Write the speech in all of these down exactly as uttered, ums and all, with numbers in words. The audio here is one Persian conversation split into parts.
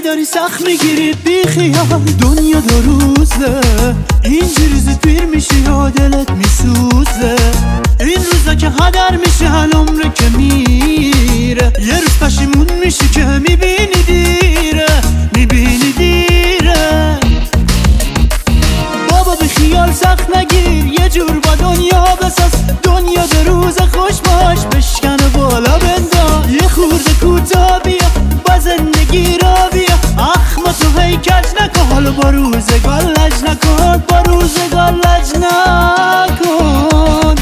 داری سخت میگیری بی خیال. دنیا دو روزه اینجوری زود پیر میشی و دلت میسوزه. این روزا که هدر میشه هر عمر که میره، یه روز پشیمون میشی که میبینی دیره، میبینی دیره. بابا بی خیال سخت نگیر، یه جور با دنیا بساز. دنیا دو روز خوش باش بشکنه بالا بندا. یه خورده کوتاه بیا با زندگی را بیا. اخم تو هی کج نکن، حالا با روزگار لج نکن، با روزگار لج نکن.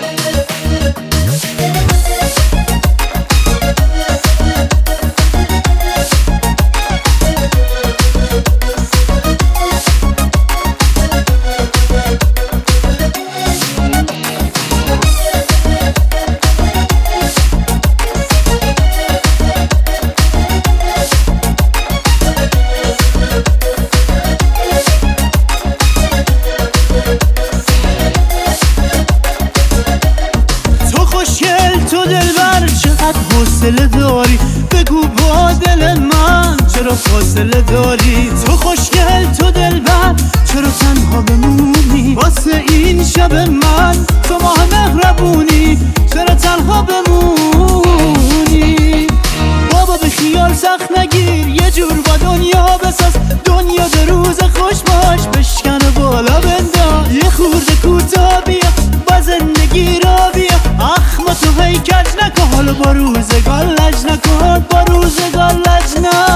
حوصله داری بگو با دل من چرا فاصله داری؟ تو خوشگل تو دلبر چرا تنها بمونی؟ واسه این شب من تو ماه مهربونی چرا تنها بمونی؟ بابا به خیال سخت نگیر، یه جور با دنیا بساز. دنیا دو روز خوش باش بشکنه بالا بندا. یه خورده کوتاه بیا با زندگی را بیا. اخم تو هی کج نکن، حالا با روزگار لج نکن، با روزگار لج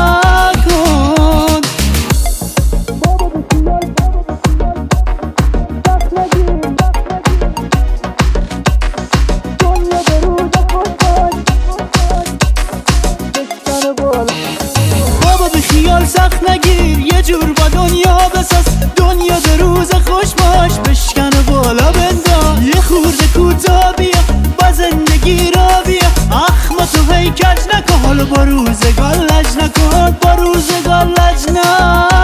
نکن. بابا بی خیال سخت نگیر، یه جور با دنیا بساز. دنیا دو روز خوش باش بشکنه بالا بندا. یه خورده کوتاه بیا با زندگی را بیا. اخم تو هی کج نکن، حالا با روزگار لج نکن، با روزگار لج نکن.